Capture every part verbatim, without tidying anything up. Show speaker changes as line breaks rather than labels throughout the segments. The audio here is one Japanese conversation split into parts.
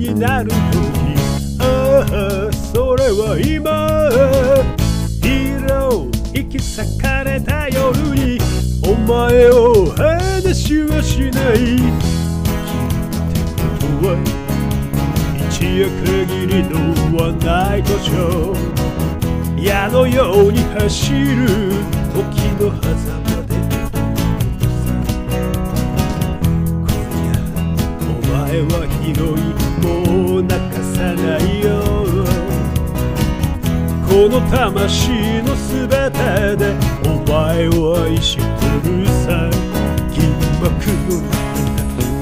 になる時、ああそれは今ヒーロー引き裂かれた夜にお前を話はしない。生きるってことは一夜限りのワンナイトショー、矢のように走る時の狭間で今夜お前は広いもう泣かさないよ。この魂のすべてでお前を愛してるさ。銀幕の中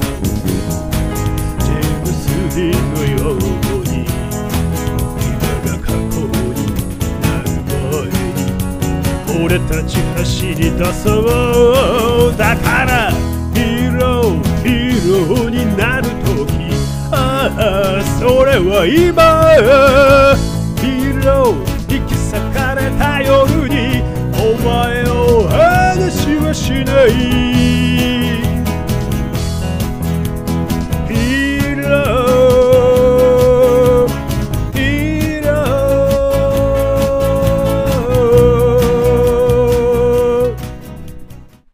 ジェームス・ディーンのように今が過去になる前に俺たち走り出そう。だからヒーローヒーローになる時、ああそれは今ヒーロー引き裂かれた夜にお前を話はしない。